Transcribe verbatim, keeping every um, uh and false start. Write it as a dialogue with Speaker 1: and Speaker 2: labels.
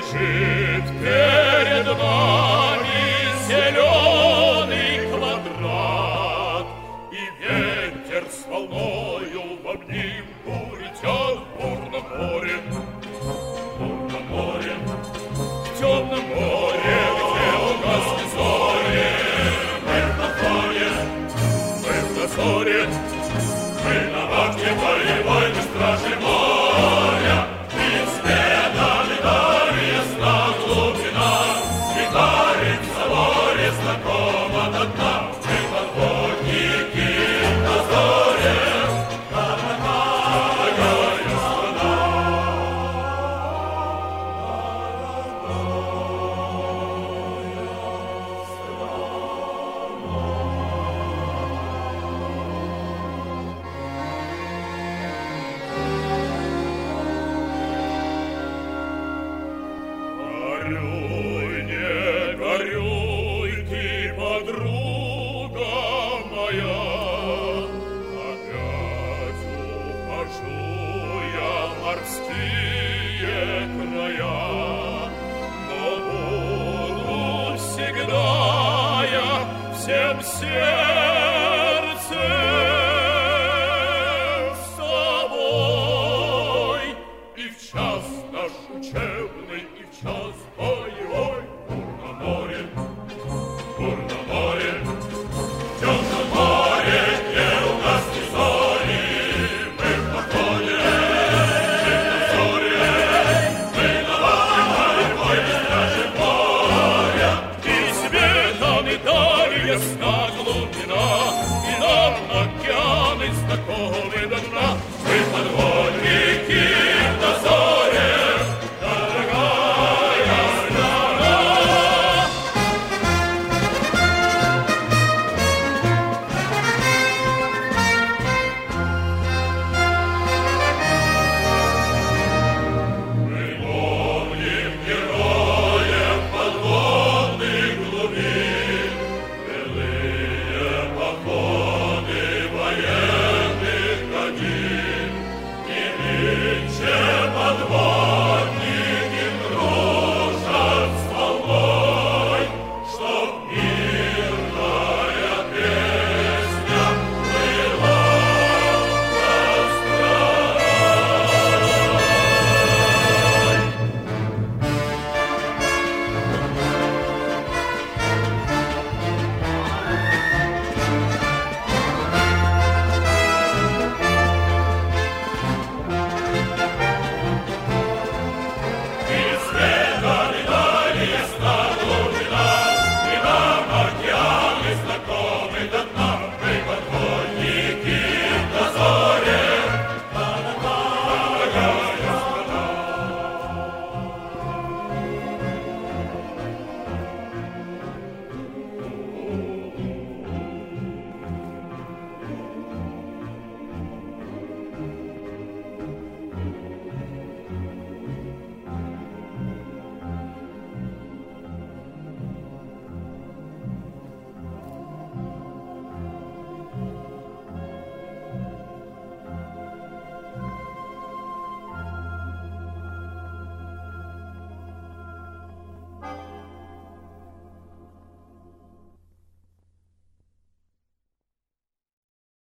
Speaker 1: лежит перед нами зеленый квадрат, и ветер с волною в обнимку летят в бурном море, в бурном море, в темном море, где угасли зори. Мы в дозоре, мы в дозоре, мы на вахте полевой, мы стражи моря. Изведали дали ясна глубина, и дарит в море знакомо до дна. Мы подводники в дозоре, дорогая страна. Горюй, не горюй ты, подруга моя, опять ухожу я в морские края, но буду всегда я всем сердцем